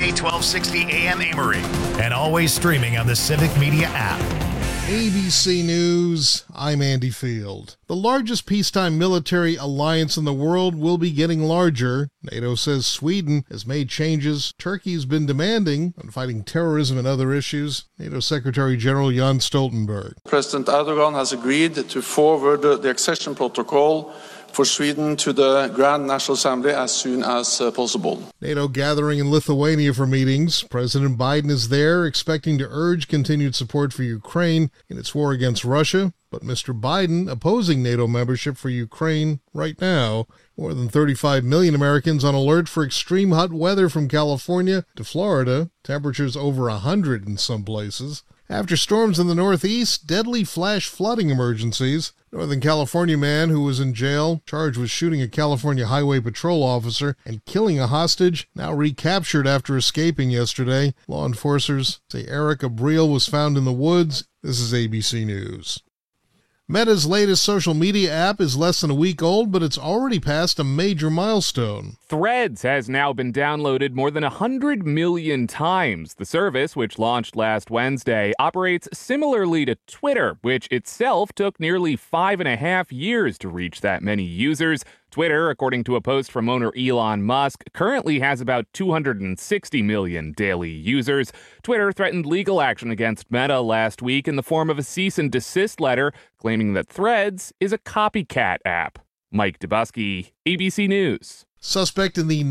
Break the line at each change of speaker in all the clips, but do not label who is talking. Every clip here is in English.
KFME 1260 AM Amory, and always streaming on the Civic Media app.
ABC News, I'm Andy Field. The largest peacetime military alliance in the world will be getting larger. NATO says Sweden has made changes Turkey's been demanding on fighting terrorism and other issues. NATO Secretary General Jens Stoltenberg.
President Erdogan has agreed to forward the accession protocol for Sweden to the Grand National Assembly as soon as possible.
NATO gathering in Lithuania for meetings. President Biden is there, expecting to urge continued support for Ukraine in its war against Russia. But Mr. Biden opposing NATO membership for Ukraine right now. More than 35 million Americans on alert for extreme hot weather from California to Florida. Temperatures over 100 in some places. After storms in the Northeast, deadly flash flooding emergencies. Northern California man who was in jail, charged with shooting a California Highway Patrol officer and killing a hostage, now recaptured after escaping yesterday. Law enforcers say Eric Abril was found in the woods. This is ABC News. Meta's latest social media app is less than a week old, but it's already passed a major milestone.
Threads has now been downloaded more than 100 million times. The service, which launched last Wednesday, operates similarly to Twitter, which itself took nearly 5.5 years to reach that many users. Twitter, according to a post from owner Elon Musk, currently has about 260 million daily users. Twitter threatened legal action against Meta last week in the form of a cease and desist letter, claiming that Threads is a copycat app. Mike Dubusky, ABC News.
Suspect in the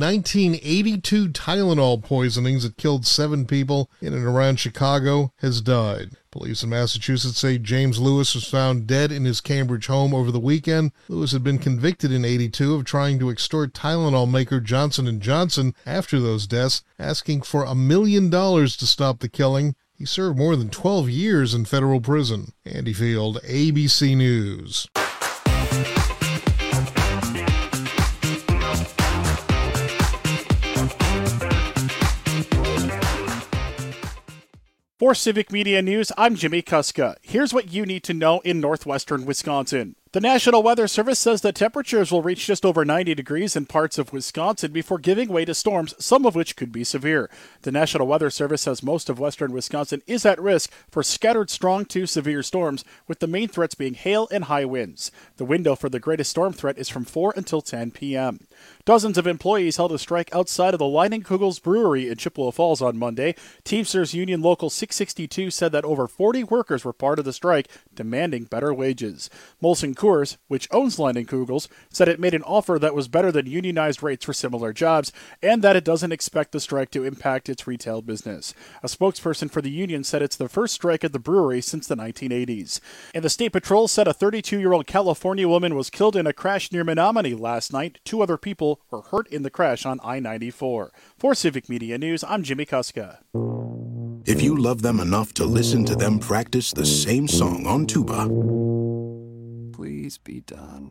1982 Tylenol poisonings that killed 7 people in and around Chicago has died. Police in Massachusetts say James Lewis was found dead in his Cambridge home over the weekend. Lewis had been convicted in '82 of trying to extort Tylenol maker Johnson & Johnson after those deaths, asking for $1 million to stop the killing. He served more than 12 years in federal prison. Andy Field, ABC News.
For Civic Media News, I'm Jimmy Kuska. Here's what you need to know in northwestern Wisconsin. The National Weather Service says that temperatures will reach just over 90 degrees in parts of Wisconsin before giving way to storms, some of which could be severe. The National Weather Service says most of western Wisconsin is at risk for scattered strong to severe storms, with the main threats being hail and high winds. The window for the greatest storm threat is from 4 until 10 p.m. Dozens of employees held a strike outside of the Leinenkugel's Brewery in Chippewa Falls on Monday. Teamsters Union Local 662 said that over 40 workers were part of the strike, demanding better wages. Molson Coors, which owns Leinenkugel's, said it made an offer that was better than unionized rates for similar jobs, and that it doesn't expect the strike to impact its retail business. A spokesperson for the union said it's the first strike at the brewery since the 1980s. And the State Patrol said a 32-year-old California woman was killed in a crash near Menominee last night. 2 other people were hurt in the crash on I-94. For Civic Media News, I'm Jimmy Kuska.
If you love them enough to listen to them practice the same song on tuba,
please be done.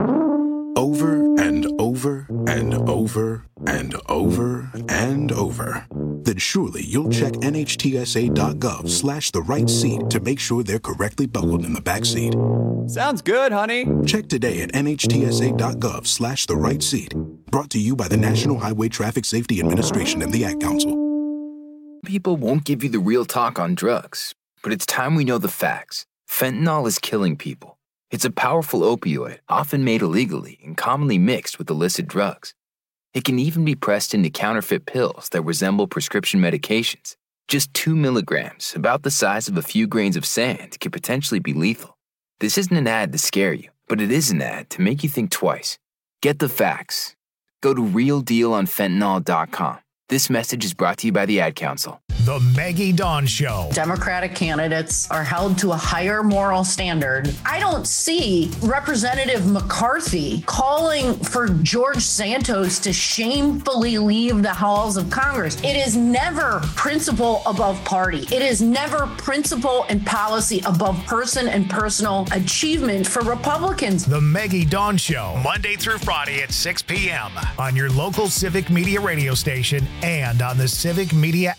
Over and over and over and over and over, then surely you'll check NHTSA.gov/the right seat to make sure they're correctly buckled in the back seat.
Sounds good, honey.
Check today at NHTSA.gov/the right seat. Brought to you by the National Highway Traffic Safety Administration and the Ad Council.
People won't give you the real talk on drugs, but it's time we know the facts. Fentanyl is killing people. It's a powerful opioid, often made illegally and commonly mixed with illicit drugs. It can even be pressed into counterfeit pills that resemble prescription medications. Just 2 milligrams, about the size of a few grains of sand, can potentially be lethal. This isn't an ad to scare you, but it is an ad to make you think twice. Get the facts. Go to realdealonfentanyl.com. This message is brought to you by the Ad Council.
The Maggie Dawn Show.
Democratic candidates are held to a higher moral standard. I don't see Representative McCarthy calling for George Santos to shamefully leave the halls of Congress. It is never principle above party. It is never principle and policy above person and personal achievement for Republicans.
The Maggie Dawn Show, Monday through Friday at 6 p.m. on your local Civic Media radio station and on the Civic Media app.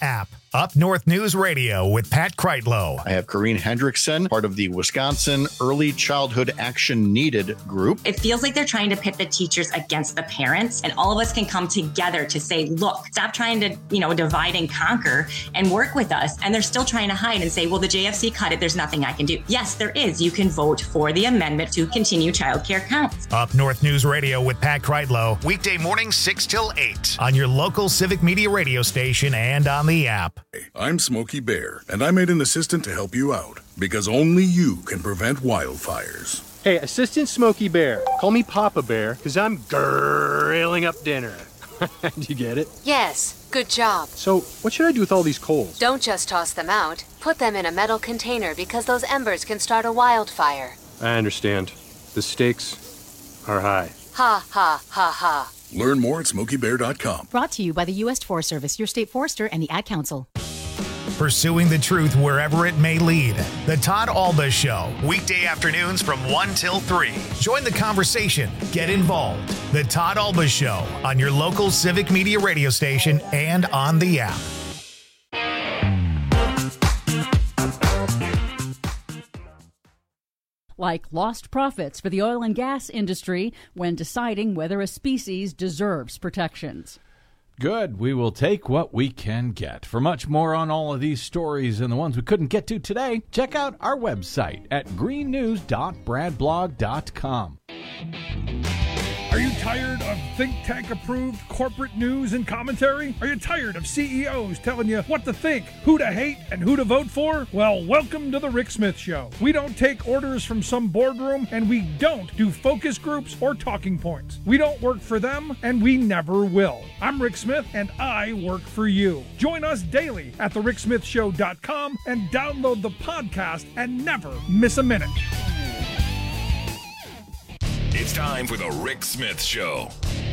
Up North News Radio with Pat Kreitlow.
I have Corrine Hendrickson, part of the Wisconsin Early Childhood Action Needed group.
It feels like they're trying to pit the teachers against the parents, and all of us can come together to say, look, stop trying to, divide and conquer and work with us. And they're still trying to hide and say, well, the JFC cut it. There's nothing I can do. Yes, there is. You can vote for the amendment to continue childcare counts.
Up North News Radio with Pat Kreitlow. Weekday mornings 6 till 8 on your local Civic Media radio station and on the app.
I'm Smokey Bear, and I made an assistant to help you out, because only you can prevent wildfires.
Hey, Assistant Smokey Bear. Call me Papa Bear, because I'm grilling up dinner. Do you get it?
Yes, good job.
So, what should I do with all these coals?
Don't just toss them out. Put them in a metal container, because those embers can start a wildfire.
I understand. The stakes are high.
Ha, ha, ha, ha.
Learn more at SmokeyBear.com.
Brought to you by the U.S. Forest Service, your state forester, and the Ad Council.
Pursuing the truth wherever it may lead. The Todd Alba Show, weekday afternoons from 1 till 3. Join the conversation. Get involved. The Todd Alba Show on your local Civic Media radio station and on the app.
Like lost profits for the oil and gas industry when deciding whether a species deserves protections.
Good. We will take what we can get. For much more on all of these stories and the ones we couldn't get to today, check out our website at greennews.bradblog.com.
Are you tired of think tank-approved corporate news and commentary? Are you tired of CEOs telling you what to think, who to hate, and who to vote for? Well, welcome to the Rick Smith Show. We don't take orders from some boardroom, and we don't do focus groups or talking points. We don't work for them, and we never will. I'm Rick Smith, and I work for you. Join us daily at thericksmithshow.com and download the podcast and never miss a minute.
It's time for the Rick Smith Show.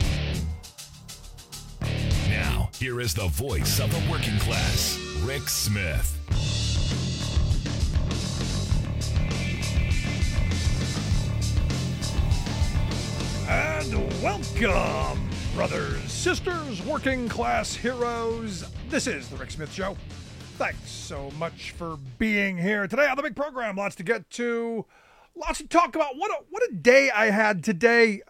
Now, here is the voice of the working class, Rick Smith.
And welcome, brothers, sisters, working class heroes. This is the Rick Smith Show. Thanks so much for being here today on the big program. Lots to get to. Lots to talk about. What a day I had today.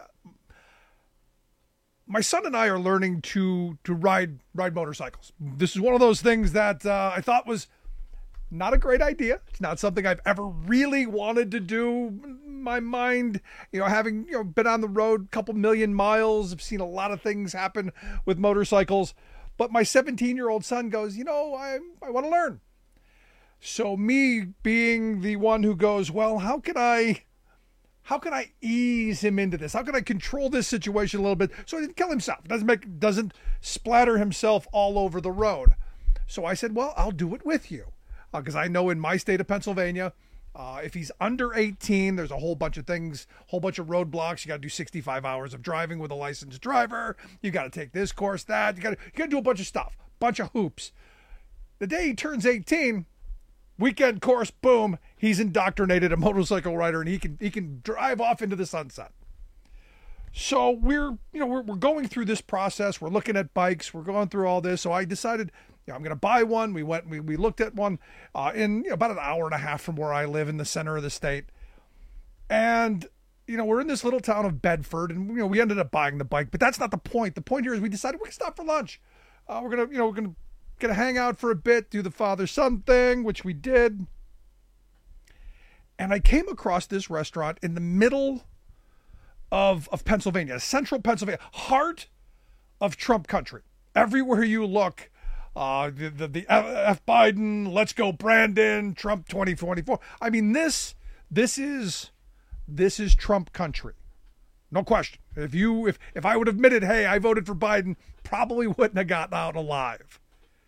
My son and I are learning to ride motorcycles. This is one of those things that I thought was not a great idea. It's not something I've ever really wanted to do. My mind, having been on the road a couple million miles, I've seen a lot of things happen with motorcycles. But my 17-year-old son goes, I want to learn. So me being the one who goes, well, how can I ease him into this? How can I control this situation a little bit so he doesn't kill himself? Doesn't splatter himself all over the road. So I said, well, I'll do it with you. Because I know in my state of Pennsylvania, if he's under 18, there's a whole bunch of things, whole bunch of roadblocks. You got to do 65 hours of driving with a licensed driver. You got to take this course, that. You got to do a bunch of stuff, bunch of hoops. The day he turns 18, weekend course, boom, he's indoctrinated a motorcycle rider, and he can drive off into the sunset. So we're going through this process. We're looking at bikes. We're going through all this. So I decided, I'm going to buy one. We looked at one in about an hour and a half from where I live in the center of the state. And, we're in this little town of Bedford, and, we ended up buying the bike, but that's not the point. The point here is we decided we're going to stop for lunch. We're going to hang out for a bit, do the father-son thing, which we did. And I came across this restaurant in the middle of Pennsylvania, central Pennsylvania, heart of Trump country. Everywhere you look, the F. Biden, let's go Brandon, Trump 2024. I mean, this is Trump country. No question. If I would have admitted, hey, I voted for Biden, probably wouldn't have gotten out alive.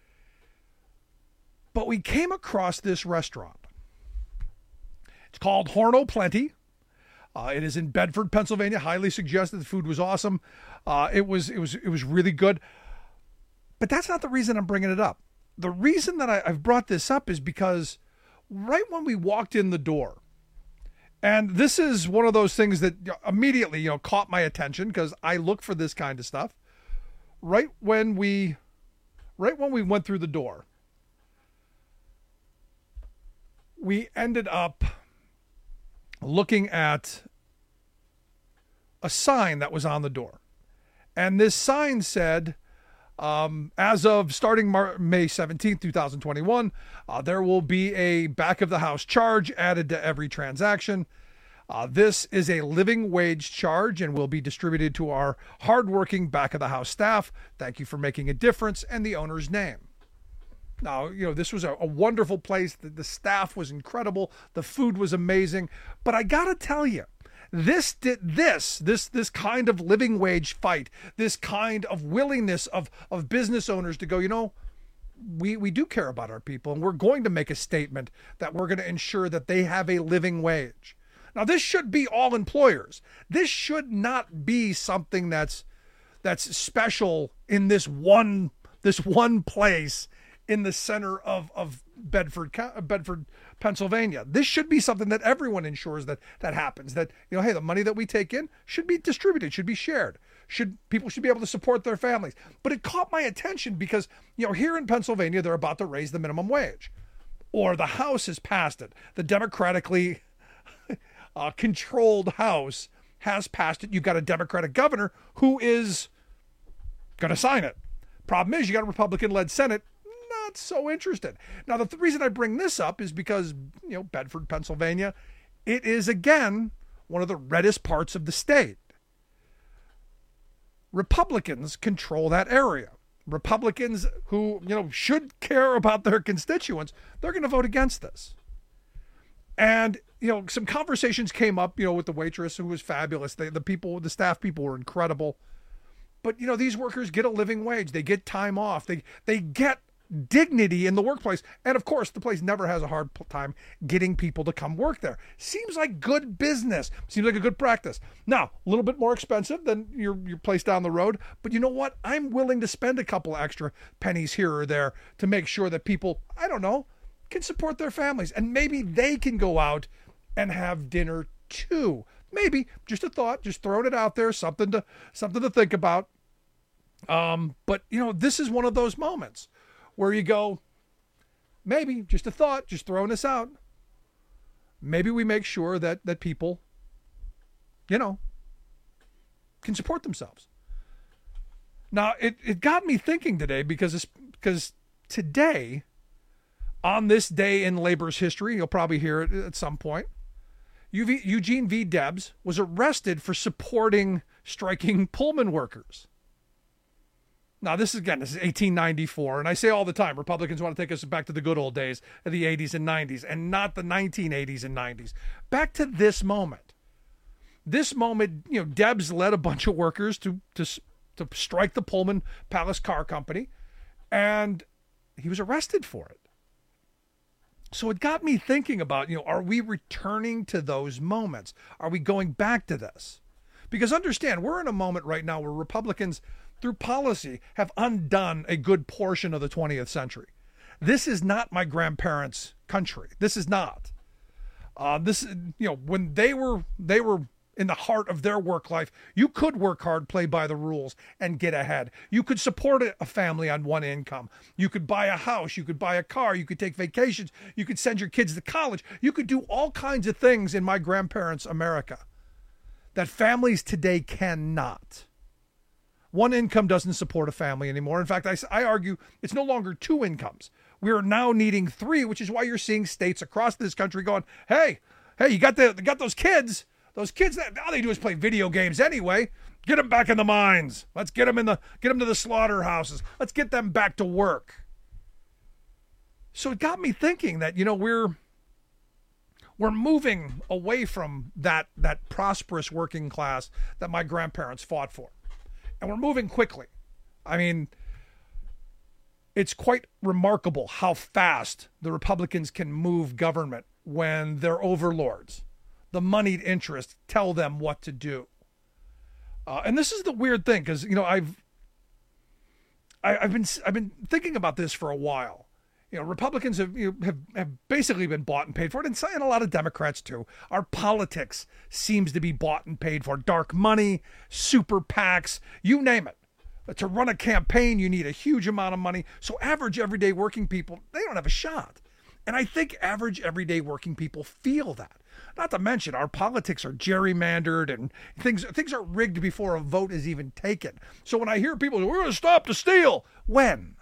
But we came across this restaurant. It's called Horn O'Plenty. It is in Bedford, Pennsylvania. Highly suggested. The food was awesome. It was really good. But that's not the reason I'm bringing it up. The reason that I've brought this up is because right when we walked in the door, and this is one of those things that immediately caught my attention because I look for this kind of stuff. Right when we went through the door, we ended up looking at a sign that was on the door. And this sign said, as of starting May 17th, 2021, there will be a back of the house charge added to every transaction. This is a living wage charge and will be distributed to our hardworking back of the house staff. Thank you for making a difference, and the owner's name. Now, this was a wonderful place. The staff was incredible. The food was amazing. But I got to tell you, this kind of living wage fight, this kind of willingness of business owners to go, we do care about our people, and we're going to make a statement that we're going to ensure that they have a living wage. Now, this should be all employers. This should not be something that's special in this one place in the center of Bedford, Pennsylvania. This should be something that everyone ensures that happens. That, hey, the money that we take in should be distributed, should be shared. People should be able to support their families. But it caught my attention because, here in Pennsylvania, they're about to raise the minimum wage. Or the House has passed it. The democratically controlled House has passed it. You've got a Democratic governor who is going to sign it. Problem is, you got a Republican-led Senate not so interested. Now, the reason I bring this up is because, Bedford, Pennsylvania, it is, again, one of the reddest parts of the state. Republicans control that area. Republicans who, should care about their constituents, they're going to vote against this. And, some conversations came up, with the waitress who was fabulous. The staff people were incredible. But, these workers get a living wage. They get time off. They get dignity in the workplace. And of course, the place never has a hard time getting people to come work there. Seems like good business. Seems like a good practice. Now, a little bit more expensive than your place down the road. But you know what? I'm willing to spend a couple extra pennies here or there to make sure that people, can support their families. And maybe they can go out and have dinner too. Maybe, just a thought, just throwing it out there, something to think about. But this is one of those moments where you go, maybe, just a thought, just throwing this out. Maybe we make sure that people, can support themselves. Now, it got me thinking today because today, on this day in labor's history, you'll probably hear it at some point, Eugene V. Debs was arrested for supporting striking Pullman workers. Now, this is 1894, and I say all the time, Republicans want to take us back to the good old days of the 80s and 90s, and not the 1980s and 90s. Back to this moment. This moment, Debs led a bunch of workers to strike the Pullman Palace Car Company, and he was arrested for it. So it got me thinking about, are we returning to those moments? Are we going back to this? Because understand, we're in a moment right now where Republicans, through policy, have undone a good portion of the 20th century. This is not my grandparents' country. This is not. When they were in the heart of their work life, you could work hard, play by the rules, and get ahead. You could support a family on one income. You could buy a house. You could buy a car. You could take vacations. You could send your kids to college. You could do all kinds of things in my grandparents' America that families today cannot. One income doesn't support a family anymore. In fact, I argue it's no longer two incomes. We are now needing three, which is why you're seeing states across this country going, hey, you got those kids. Those kids, all they do is play video games anyway. Get them back in the mines. Let's get them to the slaughterhouses. Let's get them back to work. So it got me thinking that, we're moving away from that prosperous working class that my grandparents fought for. And we're moving quickly. I mean, it's quite remarkable how fast the Republicans can move government when their overlords, the moneyed interests, tell them what to do. And this is the weird thing, because I've been thinking about this for a while. Republicans have basically been bought and paid for it, and a lot of Democrats too. Our politics seems to be bought and paid for. Dark money, super PACs, you name it. To run a campaign, you need a huge amount of money. So average, everyday working people, they don't have a shot. And I think average, everyday working people feel that. Not to mention our politics are gerrymandered and things are rigged before a vote is even taken. So when I hear people say, we're going to stop the steal, when?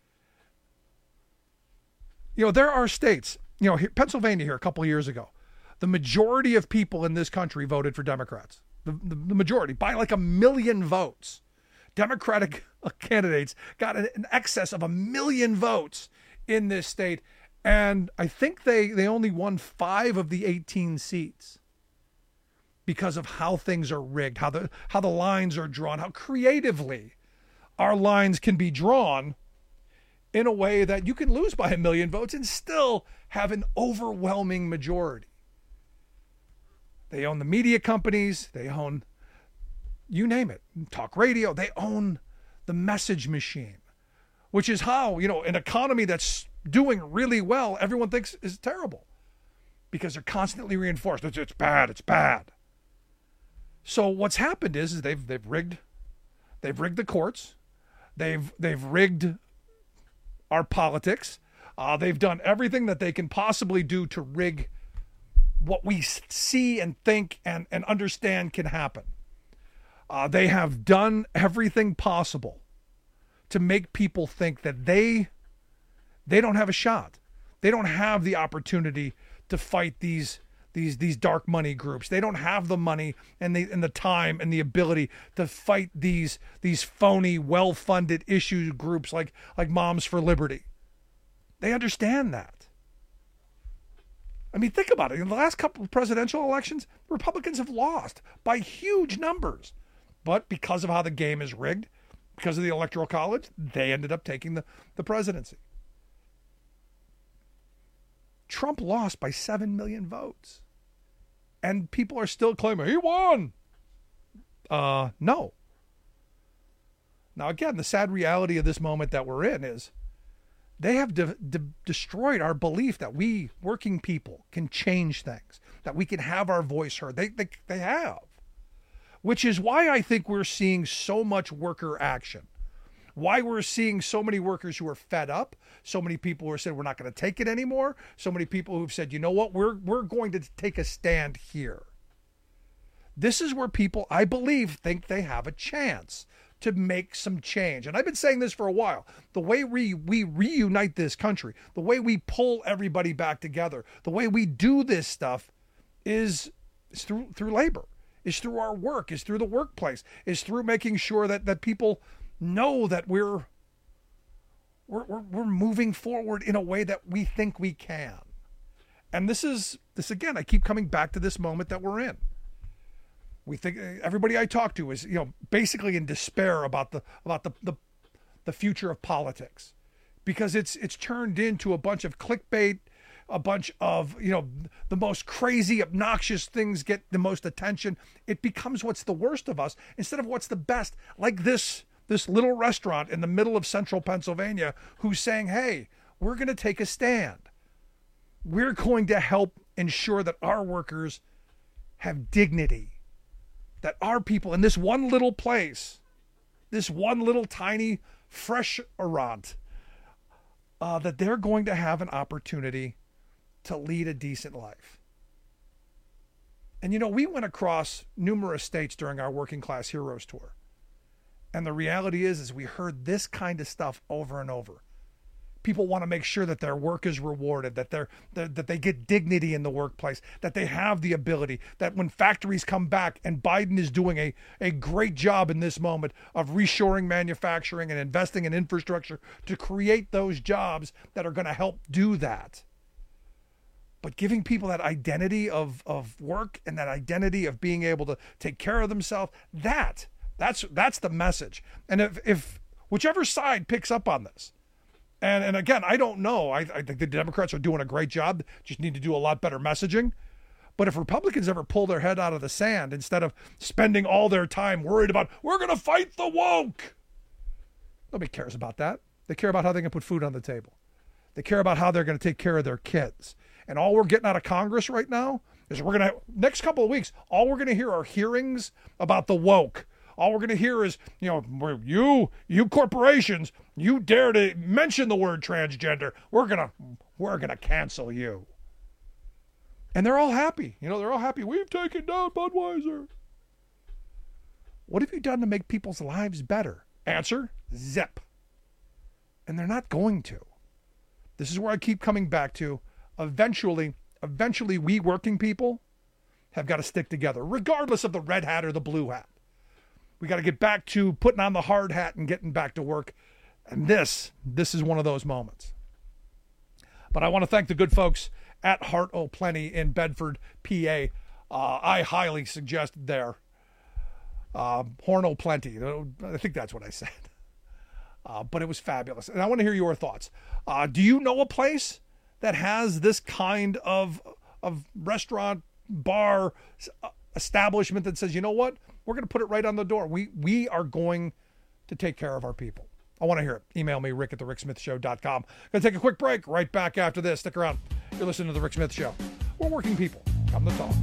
There are states, here, Pennsylvania here a couple of years ago, the majority of people in this country voted for Democrats. The majority, by like 1 million votes. Democratic candidates got an excess of 1 million votes in this state. And I think they only won 5 of the 18 seats because of how things are rigged, how the lines are drawn, how creatively our lines can be drawn in a way that you can lose by 1 million votes and still have an overwhelming majority. They own the media companies. They own, you name it, talk radio. They own the message machine, which is how, an economy that's doing really well, everyone thinks is terrible because they're constantly reinforced. It's bad. It's bad. So what's happened is they've rigged the courts. They've rigged our politics. They've done everything that they can possibly do to rig what we see and think and understand can happen. They have done everything possible to make people think that they don't have a shot. They don't have the opportunity to fight these dark money groups. They don't have the money and the time and the ability to fight these phony, well-funded issue groups like Moms for Liberty. They understand that. I mean, think about it. In the last couple of presidential elections, Republicans have lost by huge numbers. But because of how the game is rigged, because of the Electoral College, they ended up taking the presidency. Trump lost by 7 million votes. And people are still claiming, he won. No. Now, again, the sad reality of this moment that we're in is they have destroyed our belief that we working people can change things, that we can have our voice heard. They have. Which is why I think we're seeing so much worker action. Why we're seeing so many workers who are fed up, so many people who are saying we're not going to take it anymore, so many people who've said, you know what, we're going to take a stand here. This is where people, I believe, think they have a chance to make some change. And I've been saying this for a while. The way we reunite this country, the way we pull everybody back together, the way we do this stuff is through labor, is through our work, is through the workplace, is through making sure that people know that we're moving forward in a way that we think we can. And this again, I keep coming back to this moment that we're in. We think everybody I talk to is, basically in despair about the future of politics, because it's turned into a bunch of clickbait, a bunch of, the most crazy, obnoxious things get the most attention. It becomes what's the worst of us instead of what's the best. Like this little restaurant in the middle of central Pennsylvania who's saying, hey, we're going to take a stand. We're going to help ensure that our workers have dignity, that our people in this one little place, this one little tiny fresh restaurant, that they're going to have an opportunity to lead a decent life. And we went across numerous states during our Working Class Heroes tour. And the reality is we heard this kind of stuff over and over. People want to make sure that their work is rewarded, that they get dignity in the workplace, that they have the ability, that when factories come back, and Biden is doing a great job in this moment of reshoring manufacturing and investing in infrastructure to create those jobs that are going to help do that. But giving people that identity of work and that identity of being able to take care of themselves, that's the message. And if whichever side picks up on this, and again, I don't know. I think the Democrats are doing a great job. Just need to do a lot better messaging. But if Republicans ever pull their head out of the sand instead of spending all their time worried about, we're going to fight the woke. Nobody cares about that. They care about how they can put food on the table. They care about how they're going to take care of their kids. And all we're getting out of Congress right now is next couple of weeks, all we're going to hear are hearings about the woke. All we're going to hear is, you corporations, you dare to mention the word transgender. We're going We're going to cancel you. And they're all happy. They're all happy. We've taken down Budweiser. What have you done to make people's lives better? Answer, zip. And they're not going to. This is where I keep coming back to. Eventually, we working people have got to stick together, regardless of the red hat or the blue hat. We got to get back to putting on the hard hat and getting back to work. And this is one of those moments. But I want to thank the good folks at Heart O' Plenty in Bedford, PA. I highly suggested there. Horn O' Plenty. I think that's what I said. But it was fabulous. And I want to hear your thoughts. Do you know a place that has this kind of restaurant, bar, establishment that says, you know what? We're going to put it right on the door. We are going to take care of our people. I want to hear it. Email me, rick@thericksmithshow.com. Going to take a quick break. Right back after this. Stick around. You're listening to The Rick Smith Show. We're working people. Come to talk.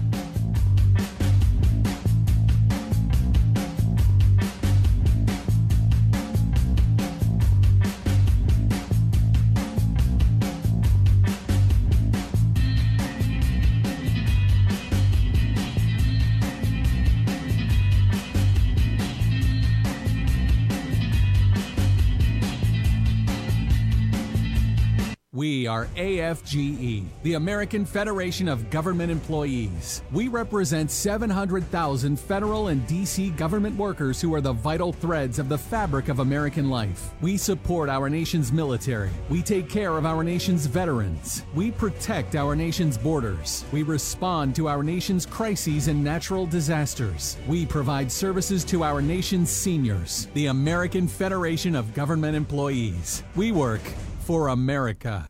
We are AFGE, the American Federation of Government Employees. We represent 700,000 federal and D.C. government workers who are the vital threads of the fabric of American life. We support our nation's military. We take care of our nation's veterans. We protect our nation's borders. We respond to our nation's crises and natural disasters. We provide services to our nation's seniors. The American Federation of Government Employees. We work for America.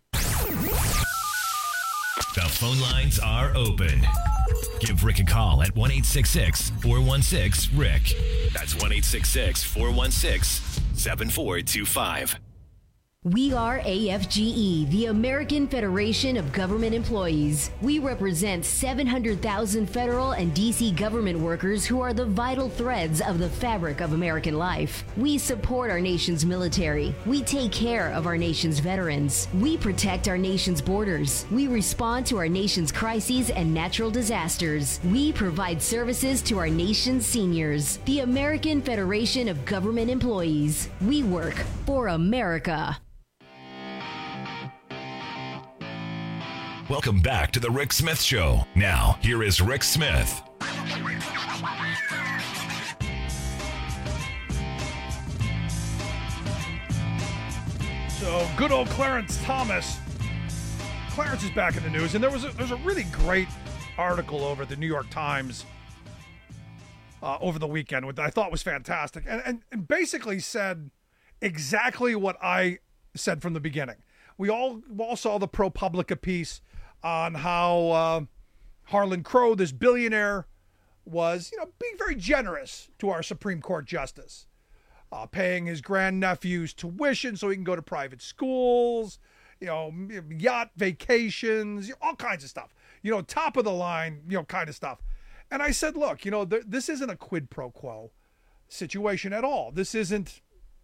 The phone lines are open. Give Rick a call at 1-866-416-RICK. That's 1-866-416-7425.
We are AFGE, the American Federation of Government Employees. We represent 700,000 federal and D.C. government workers who are the vital threads of the fabric of American life. We support our nation's military. We take care of our nation's veterans. We protect our nation's borders. We respond to our nation's crises and natural disasters. We provide services to our nation's seniors. The American Federation of Government Employees. We work for America.
Welcome back to The Rick Smith Show. Now, here is Rick Smith.
So, good old Clarence Thomas. Clarence is back in the news, and there's a really great article over at the New York Times over the weekend, which I thought was fantastic, and basically said exactly what I said from the beginning. We all saw the ProPublica piece on how Harlan Crow, this billionaire, was being very generous to our Supreme Court justice, paying his grandnephew's tuition so he can go to private schools, yacht vacations, all kinds of stuff, top of the line, kind of stuff. And I said, look, this isn't a quid pro quo situation at all. This isn't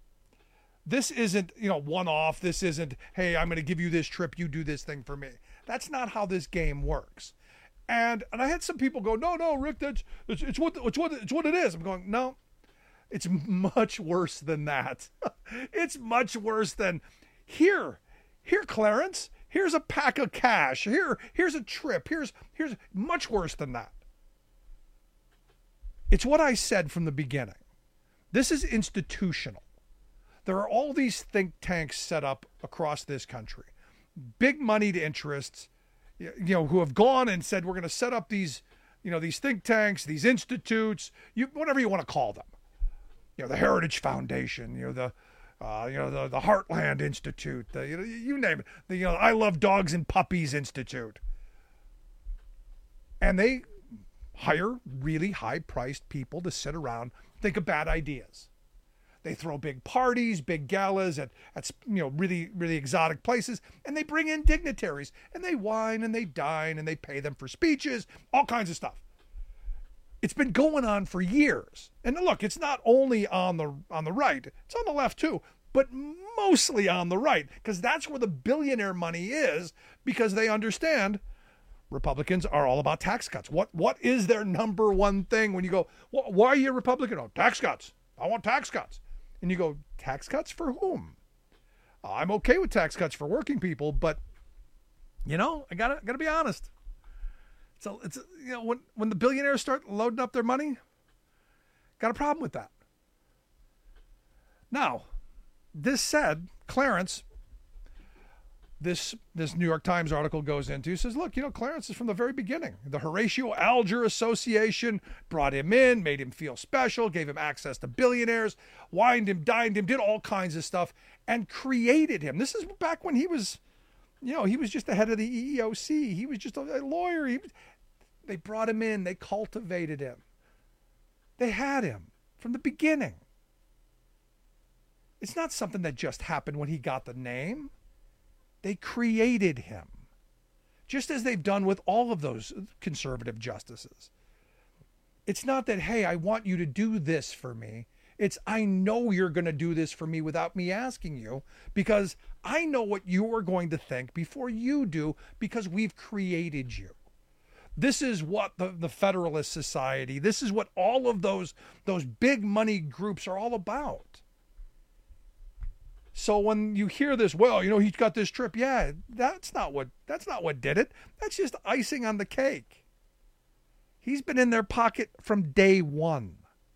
one-off. This isn't, hey, I'm going to give you this trip, you do this thing for me. That's not how this game works. And I had some people go, no, Rick, it's what it is. I'm going, no, it's much worse than that. It's much worse than here, Clarence. Here's a pack of cash. Here's a trip. Here's much worse than that. It's what I said from the beginning. This is institutional. There are all these think tanks set up across this country, big moneyed interests, who have gone and said, we're going to set up these, these think tanks, these institutes, whatever you want to call them. The Heritage Foundation, the Heartland Institute, you name it, the I Love Dogs and Puppies Institute. And they hire really high-priced people to sit around, think of bad ideas. They throw big parties, big galas at really, really exotic places, and they bring in dignitaries, and they wine and they dine and they pay them for speeches, all kinds of stuff. It's been going on for years. And look, it's not only on the right, it's on the left too. but mostly on the right, because that's where the billionaire money is, because they understand Republicans are all about tax cuts. What is their number one thing when you go, why are you a Republican? Oh, tax cuts. I want tax cuts. And you go, tax cuts for whom? I'm okay with tax cuts for working people, but I gotta be honest. So it's when the billionaires start loading up their money, got a problem with that. Now, this said, Clarence, this New York Times article goes into, says, look, Clarence is from the very beginning. The Horatio Alger Association brought him in, made him feel special, gave him access to billionaires, wined him, dined him, did all kinds of stuff, and created him. This is back when he was, he was just the head of the EEOC. He was just a lawyer. They brought him in. They cultivated him. They had him from the beginning. It's not something that just happened when he got the name. They created him, just as they've done with all of those conservative justices. It's not that, hey, I want you to do this for me. It's, I know you're going to do this for me without me asking you, because I know what you are going to think before you do, because we've created you. This is what the Federalist Society, this is what all of those big money groups are all about. So when you hear this, well, he's got this trip. Yeah, that's not what did it. That's just icing on the cake. He's been in their pocket from day one.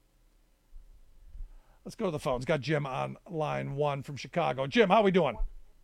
Let's go to the phones. Got Jim on line 1 from Chicago. Jim, how we doing?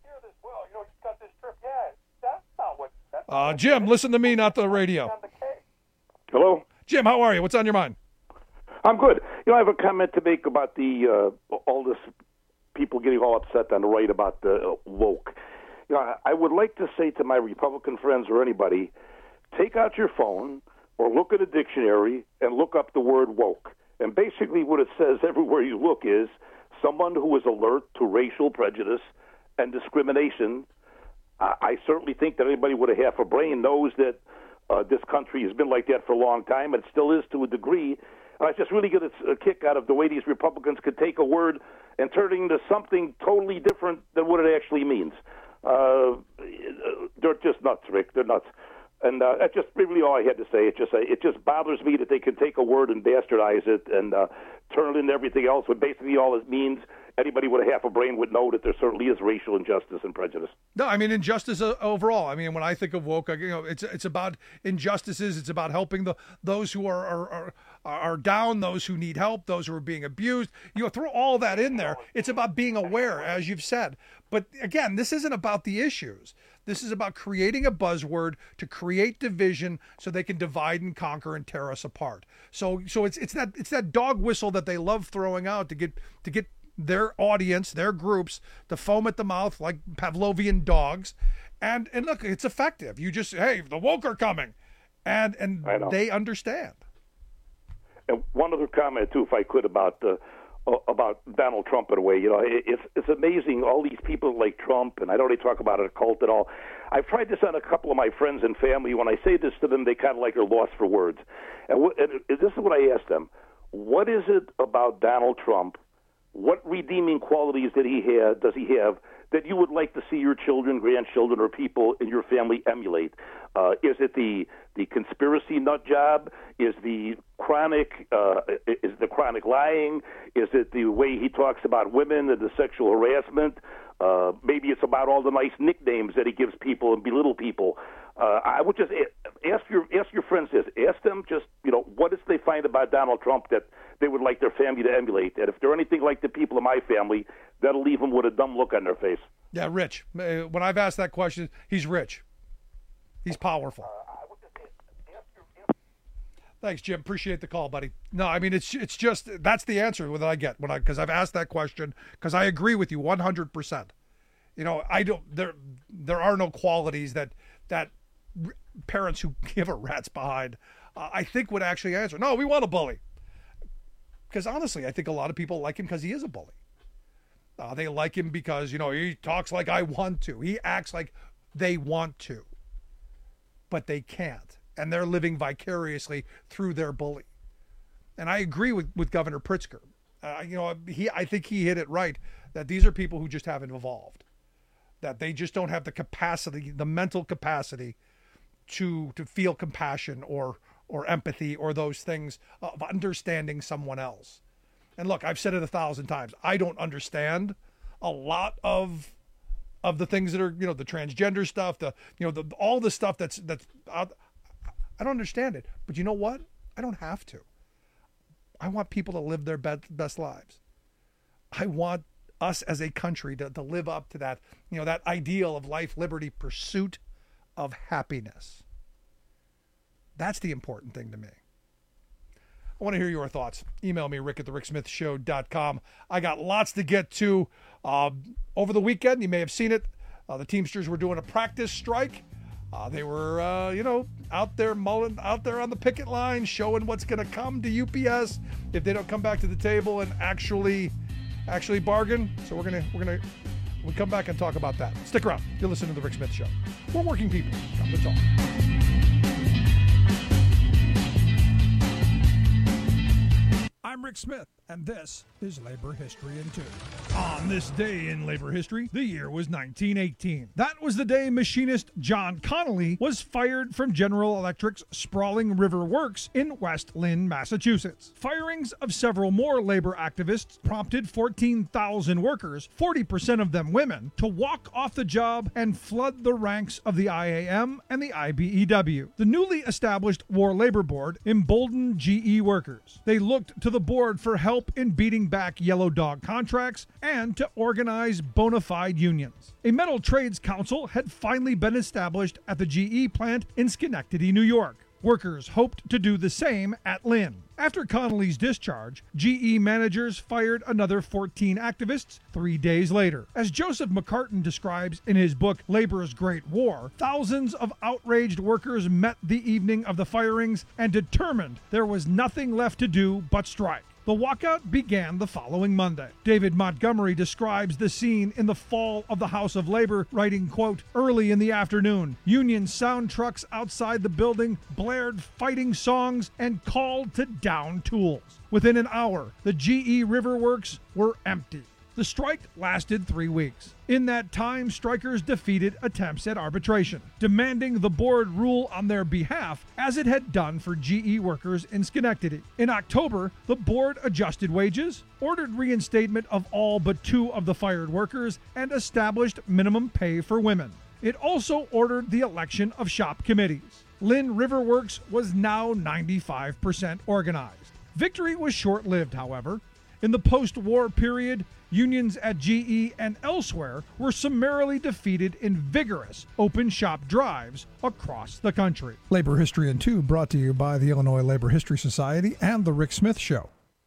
Jim, listen to me, not the radio.
Hello?
Jim, how are you? What's on your mind?
I'm good. I have a comment to make about the all this people getting all upset on the right about the woke. I would like to say to my Republican friends or anybody, take out your phone or look at a dictionary and look up the word woke. And basically what it says everywhere you look is someone who is alert to racial prejudice and discrimination. I certainly think that anybody with a half a brain knows that this country has been like that for a long time, and it still is to a degree. And I just really get a kick out of the way these Republicans could take a word and turn it into something totally different than what it actually means. They're just nuts, Rick. They're nuts. And that's just really all I had to say. It just bothers me that they can take a word and bastardize it and turn it into everything else, when basically all it means, anybody with a half a brain would know that there certainly is racial injustice and prejudice.
No, I mean injustice overall. I mean, when I think of woke, it's about injustices. It's about helping those who are down, those who need help, those who are being abused. You throw all that in there. It's about being aware, as you've said. But again, this isn't about the issues. This is about creating a buzzword to create division so they can divide and conquer and tear us apart. So it's that dog whistle that they love throwing out to get their audience, their groups, to foam at the mouth like Pavlovian dogs. And look, it's effective. You just, hey, the woke are coming. And they understand.
And one other comment, too, if I could, about Donald Trump in a way. It's amazing, all these people like Trump, and I don't really talk about it, a cult at all. I've tried this on a couple of my friends and family. When I say this to them, they kind of like are lost for words. And this is what I ask them. What is it about Donald Trump? What redeeming qualities does he have that you would like to see your children, grandchildren, or people in your family emulate? Is it the conspiracy nut job? Is the chronic lying? Is it the way he talks about women and the sexual harassment? Maybe it's about all the nice nicknames that he gives people and belittle people. I would just ask your friends this. Ask them just, what is they find about Donald Trump that they would like their family to emulate? And if they're anything like the people in my family, that'll leave them with a dumb look on their face.
Yeah, rich. When I've asked that question, he's rich. He's powerful. Thanks, Jim. Appreciate the call, buddy. No, I mean, it's just, that's the answer that I get because I've asked that question, because I agree with you 100%. There are no qualities that parents who give a rat's behind, I think, would actually answer. No, we want a bully. Because honestly, I think a lot of people like him because he is a bully. They like him because, he talks like I want to. He acts like they want to. But they can't. And they're living vicariously through their bully. And I agree with Governor Pritzker. I think he hit it right. that these are people who just haven't evolved, that they just don't have the capacity, the mental capacity to feel compassion or empathy or those things of understanding someone else. And look, I've said it 1,000 times. I don't understand a lot of the things that are, the transgender stuff, all the stuff that's out. I don't understand it. But you know what? I don't have to. I want people to live their best lives. I want us as a country to live up to that, that ideal of life, liberty, pursuit of happiness. That's the important thing to me. I want to hear your thoughts. Email me, rick@thericksmithshow.com. I got lots to get to. Over the weekend, you may have seen it, the Teamsters were doing a practice strike. They were, out there on the picket line, showing what's going to come to UPS if they don't come back to the table and actually bargain. So we'll come back and talk about that. Stick around. You're listening to The Rick Smith Show. We're working people. Come to talk. I'm Rick Smith, and this is Labor History in 2. On this day in labor history, the year was 1918. That was the day machinist John Connolly was fired from General Electric's sprawling river works in West Lynn, Massachusetts. Firings of several more labor activists prompted 14,000 workers, 40% of them women, to walk off the job and flood the ranks of the IAM and the IBEW. The newly established War Labor Board emboldened GE workers. They looked to the board for help in beating back yellow dog contracts and to organize bona fide unions. A Metal Trades Council had finally been established at the GE plant in Schenectady, New York. Workers hoped to do the same at Lynn. After Connolly's discharge, GE managers fired another 14 activists 3 days later. As Joseph McCartin describes in his book Labor's Great War, thousands of outraged workers met the evening of the firings and determined there was nothing left to do but strike. The walkout began the following Monday. David Montgomery describes the scene in the fall of the House of Labor, writing, quote, "Early in the afternoon, Union sound trucks outside the building blared fighting songs and called to down tools. Within an hour, the GE River Works were empty." The strike lasted 3 weeks. In that time, strikers defeated attempts at arbitration, demanding the board rule on their behalf as it had done for GE workers in Schenectady. In October, the board adjusted wages, ordered reinstatement of all but 2 of the fired workers, and established minimum pay for women. It also ordered the election of shop committees. Lynn River Works was now 95% organized. Victory was short-lived, however. In the post-war period, unions at GE and elsewhere were summarily defeated in vigorous open shop drives across the country. Labor History in 2 brought to you by the Illinois Labor History Society and The Rick Smith Show.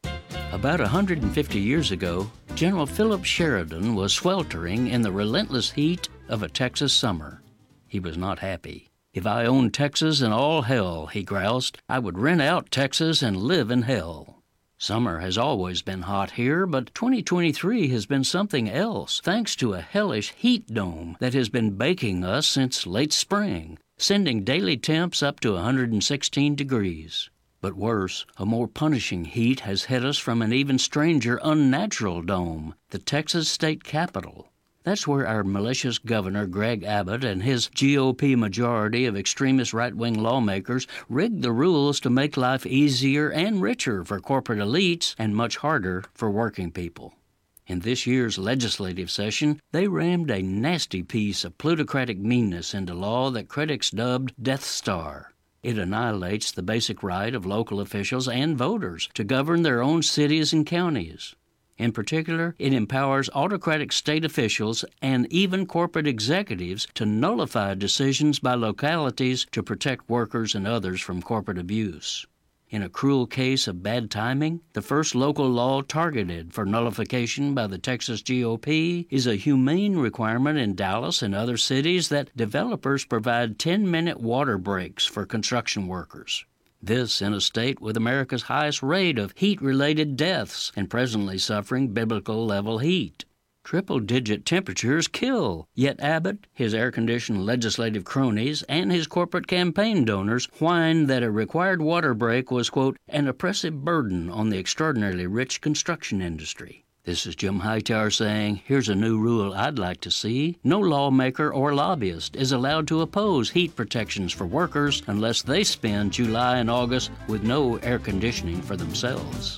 About 150 years ago, General Philip Sheridan was sweltering in the relentless heat of a Texas summer. He was not happy. "If I owned Texas and all hell," he groused, "I would rent out Texas and live in hell." Summer has always been hot here, but 2023 has been something else, thanks to a hellish heat dome that has been baking us since late spring, sending daily temps up to 116 degrees. But worse, a more punishing heat has hit us from an even stranger, unnatural dome, the Texas state capitol. That's where our malicious governor, Greg Abbott, and his GOP majority of extremist right-wing lawmakers rigged the rules to make life easier and richer for corporate elites and much harder for working people. In this year's legislative session, they rammed a nasty piece of plutocratic meanness into law that critics dubbed Death Star. It annihilates the basic right of local officials and voters to govern their own cities and counties. In particular, it empowers autocratic state officials and even corporate executives to nullify decisions by localities to protect workers and others from corporate abuse. In a cruel case of bad timing, the first local law targeted for nullification by the Texas GOP is a humane requirement in Dallas and other cities that developers provide 10-minute water breaks for construction workers. This in a state with America's highest rate of heat-related deaths and presently suffering biblical-level heat. Triple-digit temperatures kill, yet Abbott, his air-conditioned legislative cronies, and his corporate campaign donors whined that a required water break was, quote, an oppressive burden on the extraordinarily rich construction industry. This is Jim Hightower saying, here's a new rule I'd like to see. No lawmaker or lobbyist is allowed to oppose heat protections for workers unless they spend July and August with no air conditioning for themselves.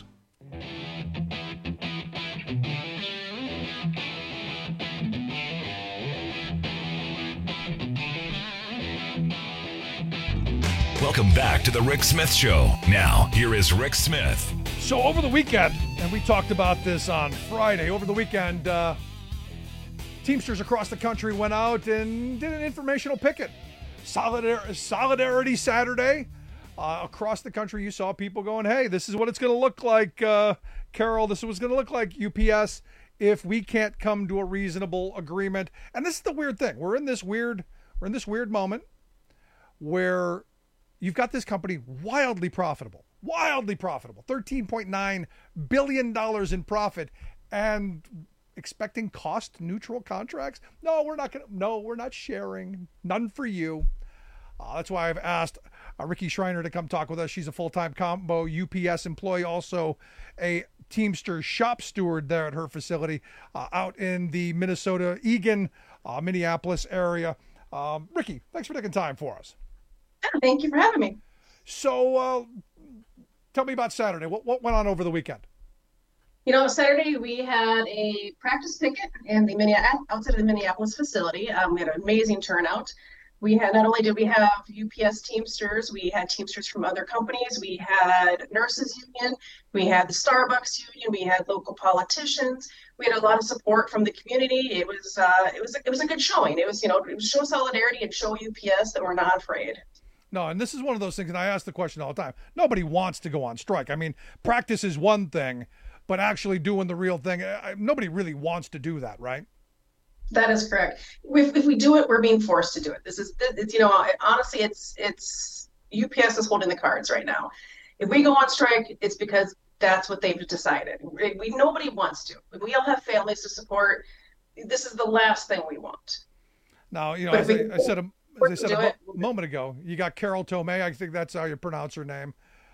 Welcome back to the Rick Smith Show. Now, here is Rick Smith.
So over the weekend, and we talked about this on Friday, over the weekend, Teamsters across the country went out and did an informational picket. Solidarity Saturday. Across the country, you saw people going, hey, this is what it's going to look like, Carol. This is what it's going to look like, UPS, if we can't come to a reasonable agreement. And this is the weird thing. We're in this weird moment where you've got this company wildly profitable, $13.9 billion in profit, and expecting cost neutral contracts. No, we're not sharing. None for you. That's why I've asked Ricky Schreiner to come talk with us. She's a full-time Combo UPS employee, also a Teamster shop steward there at her facility out in the Minnesota, Eagan, Minneapolis area. Ricky, thanks for taking time for us.
Thank you for having me.
So tell me about Saturday. What went on over the weekend?
Saturday we had a practice picket in outside of the Minneapolis facility. We had an amazing turnout. Not only did we have UPS Teamsters, we had Teamsters from other companies. We had Nurses Union. We had the Starbucks Union. We had local politicians. We had a lot of support from the community. It was a good showing. It was show solidarity and show UPS that we're not afraid.
No, and this is one of those things, and I ask the question all the time. Nobody wants to go on strike. I mean, practice is one thing, but actually doing the real thing, nobody really wants to do that, right?
That is correct. If we do it, we're being forced to do it. Honestly, it's UPS is holding the cards right now. If we go on strike, it's because that's what they've decided. Nobody wants to. We all have families to support. This is the last thing we want.
Now, as I said a moment ago, you got Carol Tomei. I think that's how you pronounce her name.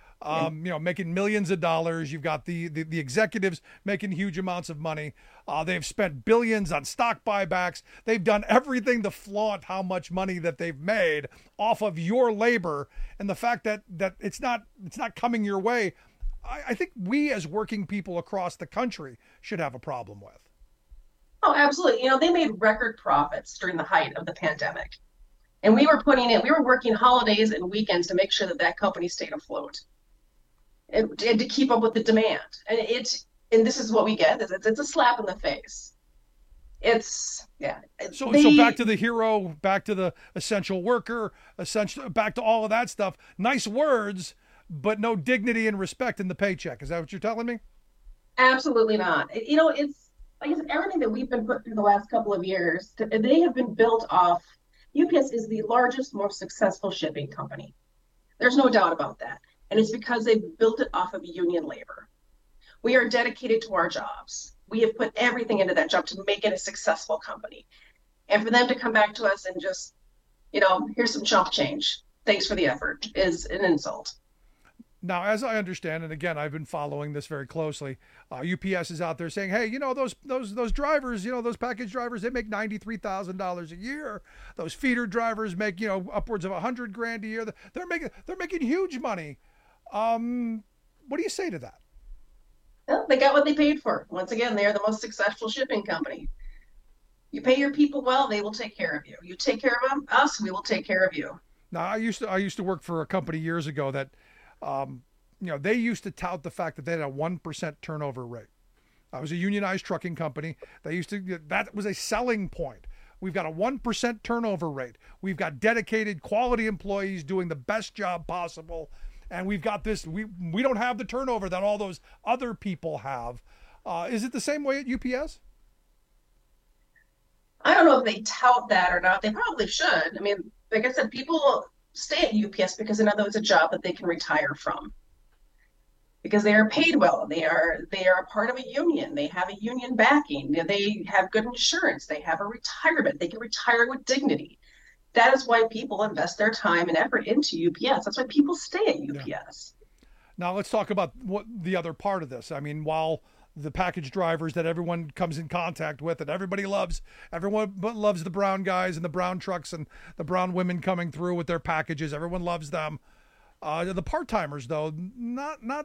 Making millions of dollars. You've got the executives making huge amounts of money. They've spent billions on stock buybacks. They've done everything to flaunt how much money that they've made off of your labor, and the fact that it's not coming your way. I think we as working people across the country should have a problem with.
Oh, absolutely. They made record profits during the height of the pandemic, and we were working holidays and weekends to make sure that company stayed afloat. And to keep up with the demand, and this is what we get. It's a slap in the face.
So back to the hero, back to the essential worker, back to all of that stuff. Nice words, but no dignity and respect in the paycheck. Is that what you're telling me?
Absolutely not. It's like I said, everything that we've been put through the last couple of years, they have been built off. UPS is the largest, most successful shipping company. There's no doubt about that. And it's because they've built it off of union labor. We are dedicated to our jobs. We have put everything into that job to make it a successful company. And for them to come back to us and just, here's some chump change, thanks for the effort, is an insult.
Now, as I understand, and again, I've been following this very closely, UPS is out there saying, hey, those drivers, those package drivers, they make $93,000 a year. Those feeder drivers make, upwards of $100,000 a year. They're making huge money. What do you say to that?
Well, they got what they paid for. Once again, they are the most successful shipping company. You pay your people well, they will take care of you. You take care of us, we will take care of you.
Now, I used to work for a company years ago that, they used to tout the fact that they had a 1% turnover rate. I was a unionized trucking company. That was a selling point. We've got a 1% turnover rate. We've got dedicated quality employees doing the best job possible. And we've got this, we don't have the turnover that all those other people have. Is it the same way at UPS?
I don't know if they tout that or not. They probably should. I mean, like I said, people stay at UPS because they know that it's a job that they can retire from. Because they are paid well. They are a part of a union. They have a union backing. They have good insurance. They have a retirement. They can retire with dignity. That is why people invest their time and effort into UPS. That's why people stay at UPS.
Yeah. Now let's talk about what the other part of this. I mean, while the package drivers that everyone comes in contact with and everybody loves. Everyone loves the brown guys and the brown trucks and the brown women coming through with their packages. Everyone loves them. The part-timers, though, I'm not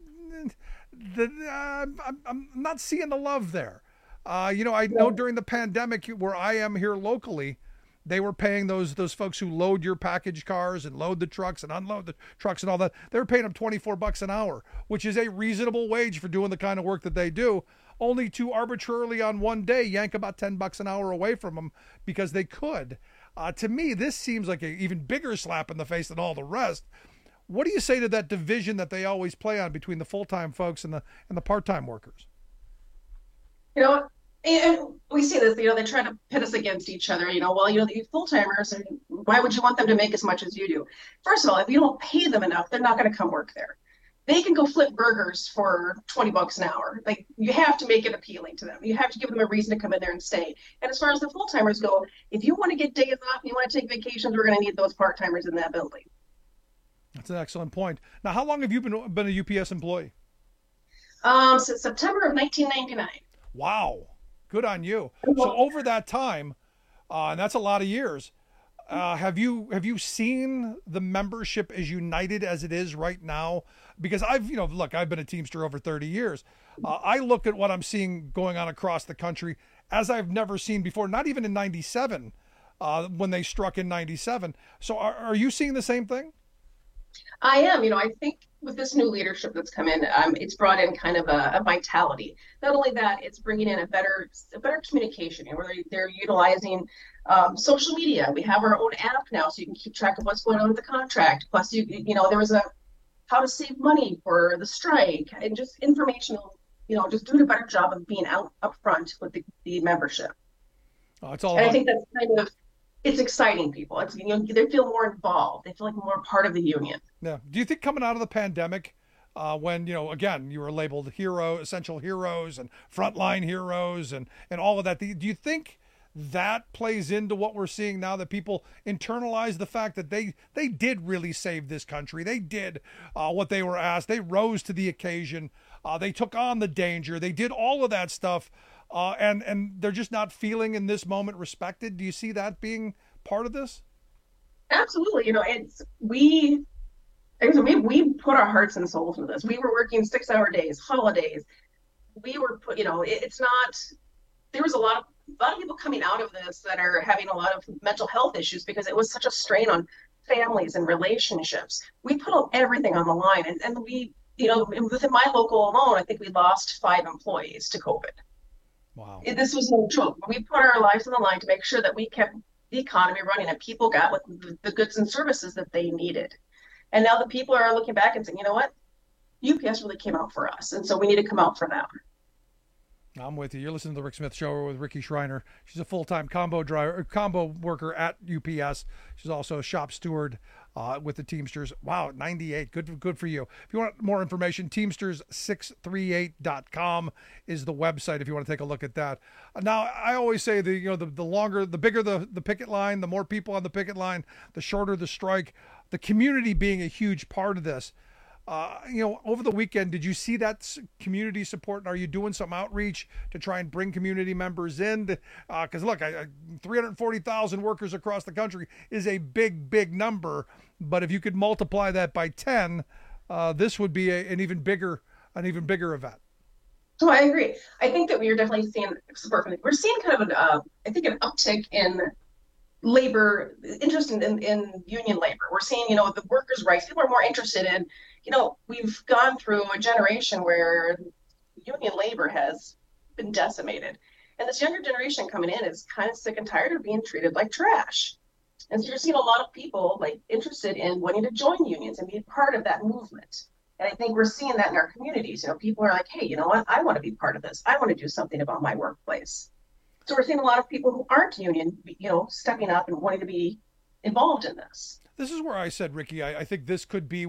seeing the love there. I know during the pandemic where I am here locally, they were paying those folks who load your package cars and load the trucks and unload the trucks and all that. They were paying them $24 an hour, which is a reasonable wage for doing the kind of work that they do, only to arbitrarily on one day yank about $10 an hour away from them because they could. To me, this seems like an even bigger slap in the face than all the rest. What do you say to that division that they always play on between the full-time folks and the part-time workers?
And we see this, they try to pit us against each other, the full-timers, and why would you want them to make as much as you do? First of all, if you don't pay them enough, they're not going to come work there. They can go flip burgers for $20 an hour. Like, you have to make it appealing to them. You have to give them a reason to come in there and stay. And as far as the full-timers go, if you want to get days off, you want to take vacations, we're going to need those part-timers in that building.
That's an excellent point. Now, how long have you been a UPS employee?
Since September of 1999.
Wow. Good on you. So over that time, and that's a lot of years, have you seen the membership as united as it is right now? Because I've been a Teamster over 30 years. I look at what I'm seeing going on across the country as I've never seen before, not even in 97, when they struck in 97. So are you seeing the same thing?
I am. I think with this new leadership that's come in, it's brought in kind of a vitality. Not only that, it's bringing in a better communication. Where they're utilizing social media. We have our own app now, so you can keep track of what's going on with the contract. Plus, there was a how to save money for the strike and just informational. Just doing a better job of being out up front with the membership.
It's all.
And I think that's kind of. It's exciting people. It's they feel more involved. They feel like more part of the union.
Yeah. Do you think coming out of the pandemic, when again you were labeled essential heroes and frontline heroes and all of that, do you think that plays into what we're seeing now, that people internalize the fact that they did really save this country? They did what they were asked. They rose to the occasion. They took on the danger. They did all of that stuff. And they're just not feeling in this moment respected. Do you see that being part of this?
Absolutely. We put our hearts and souls into this. We were working 6-hour days, holidays. We were it's not, there was a lot of people coming out of this that are having a lot of mental health issues because it was such a strain on families and relationships. We put everything on the line, and we, within my local alone, I think we lost 5 employees to COVID.
Wow.
This was no joke. We put our lives on the line to make sure that we kept the economy running and people got the goods and services that they needed. And now the people are looking back and saying, you know what? UPS really came out for us. And so we need to come out for them.
I'm with you. You're listening to the Rick Smith Show with Ricky Schreiner. She's a full-time combo worker at UPS. She's also a shop steward with the Teamsters. Wow, 98. Good for you. If you want more information, Teamsters638.com is the website if you want to take a look at that. Now, I always say the bigger the picket line, the more people on the picket line, the shorter the strike. The community being a huge part of this. Over the weekend, did you see that community support? And are you doing some outreach to try and bring community members in? Because look, 340,000 workers across the country is a big number. But if you could multiply that by 10, this would be an even bigger event.
So I agree. I think that we are definitely seeing support from it. We're seeing kind of an uptick in labor, interest in union labor. We're seeing, the workers' rights. People are more interested in, we've gone through a generation where union labor has been decimated. And this younger generation coming in is kind of sick and tired of being treated like trash. And so you're seeing a lot of people interested in wanting to join unions and be part of that movement. And I think we're seeing that in our communities. People are like, hey, you know what? I want to be part of this. I want to do something about my workplace. So we're seeing a lot of people who aren't union, stepping up and wanting to be involved in this.
This is where I said, Ricky, I think this could be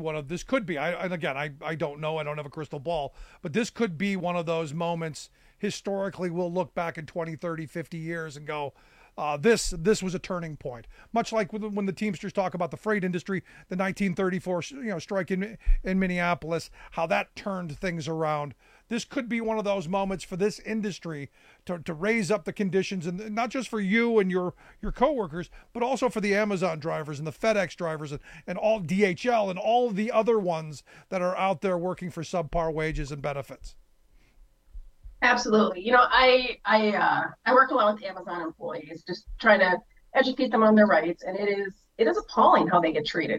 I don't know, I don't have a crystal ball, but this could be one of those moments historically we'll look back in 20, 30, 50 years and go, this was a turning point. Much like when the Teamsters talk about the freight industry, the 1934 strike in Minneapolis, how that turned things around. this could be one of those moments for this industry to raise up the conditions, and not just for you and your coworkers, but also for the Amazon drivers and the FedEx drivers and all DHL and all of the other ones that are out there working for subpar wages and benefits.
Absolutely. I work a lot with Amazon employees, just trying to educate them on their rights, and it is appalling how they get treated.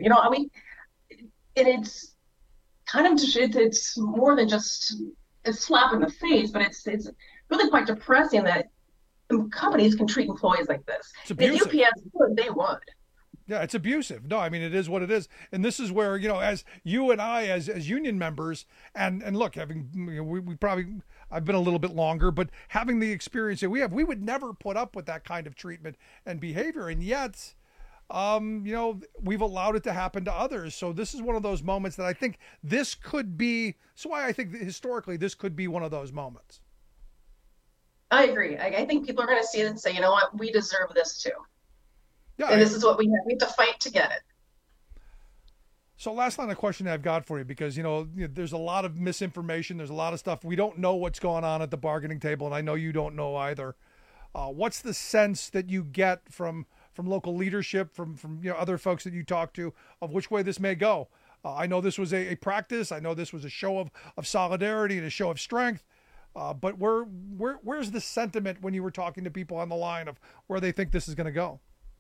It's kind of it's more than just a slap in the face, but it's really quite depressing that companies can treat employees like this. If UPS would, they would.
Yeah, it's abusive. No, I mean, it is what it is. And this is where, as you and I, as union members, and look, having, we probably, I've been a little bit longer, but having the experience that we would never put up with that kind of treatment and behavior. And yet, we've allowed it to happen to others. So this is one of those moments that I think this could be, so why I think that historically this could be one of those moments.
I agree. I think people are going to see it and say, you know what, we deserve this too.
Yeah,
and this is what we have. We have to fight to get it.
So last line of question I've got for you, because, there's a lot of misinformation. There's a lot of stuff. We don't know what's going on at the bargaining table, and I know you don't know either. What's the sense that you get from local leadership, from other folks that you talk to, of which way this may go? I know this was a practice. I know this was a show of solidarity and a show of strength. But where's the sentiment when you were talking to people on the line of where they think this is going to go?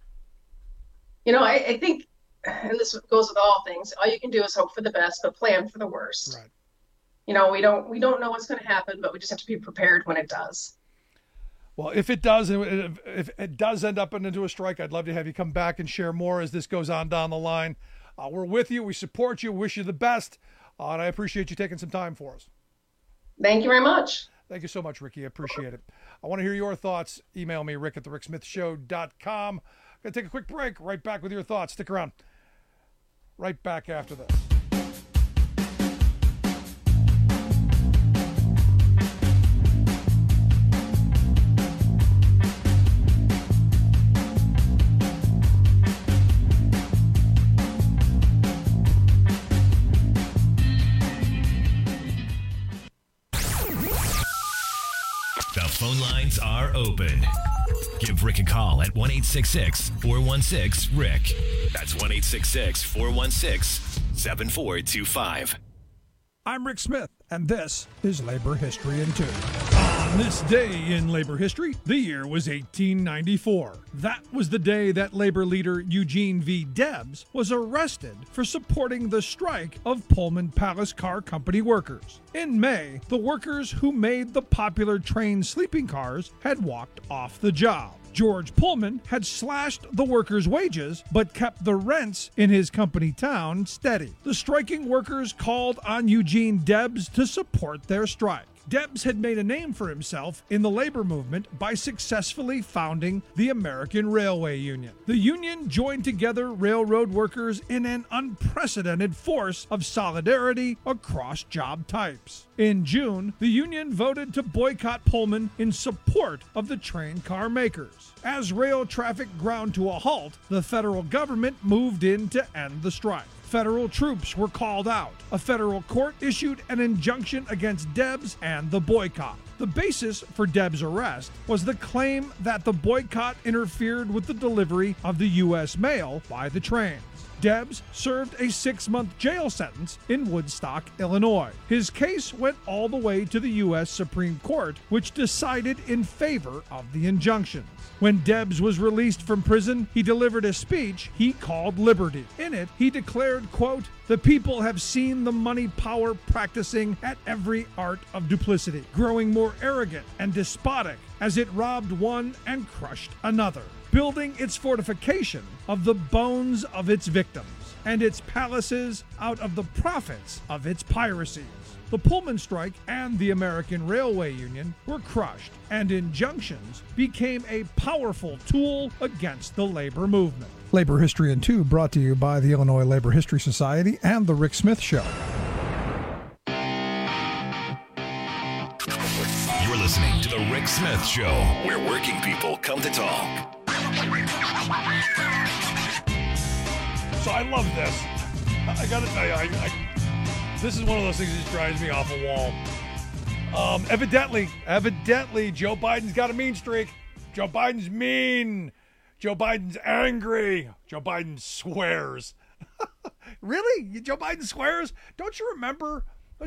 I think, and this goes with all things, all you can do is hope for the best, but plan for the worst.
Right.
We don't know what's going to happen, but we just have to be prepared when it does.
Well, if it does, if it does end up into a strike, I'd love to have you come back and share more as this goes on down the line. We're with you. We support you. Wish you the best. And I appreciate you taking some time for us.
Thank you very much.
Thank you so much, Ricky. I appreciate it. I want to hear your thoughts. Email me, rick@thericksmithshow.com. Going to take a quick break. Right back with your thoughts. Stick around. Right back after this.
The phone lines are open. Give Rick a call at 1-866-416-RICK. That's 1-866-416-7425.
I'm Rick Smith, and this is Labor History in 2. On this day in labor history, the year was 1894. That was the day that labor leader Eugene V. Debs was arrested for supporting the strike of Pullman Palace Car Company workers. In May, the workers who made the popular train sleeping cars had walked off the job. George Pullman had slashed the workers' wages, but kept the rents in his company town steady. The striking workers called on Eugene Debs to support their strike. Debs had made a name for himself in the labor movement by successfully founding the American Railway Union. The union joined together railroad workers in an unprecedented force of solidarity across job types. In June, the union voted to boycott Pullman in support of the train car makers. As rail traffic ground to a halt, the federal government moved in to end the strike. Federal troops were called out. A federal court issued an injunction against Debs and the boycott. The basis for Debs' arrest was the claim that the boycott interfered with the delivery of the U.S. mail by the trains. Debs served a 6-month jail sentence in Woodstock, Illinois. His case went all the way to the U.S. Supreme Court, which decided in favor of the injunctions. When Debs was released from prison, he delivered a speech he called Liberty. In it, he declared, quote, "The people have seen the money power practicing at every art of duplicity, growing more arrogant and despotic as it robbed one and crushed another, building its fortification of the bones of its victims, and its palaces out of the profits of its piracies." The Pullman strike and the American Railway Union were crushed, and injunctions became a powerful tool against the labor movement. Labor History in 2 brought to you by the Illinois Labor History Society and The Rick Smith Show.
You're listening to The Rick Smith Show, where working people come to talk.
So I love this. I gotta tell you, this is one of those things that just drives me off a wall. Evidently, Joe Biden's got a mean streak. Joe Biden's mean. Joe Biden's angry. Joe Biden swears. Really? Joe Biden swears? Don't you remember when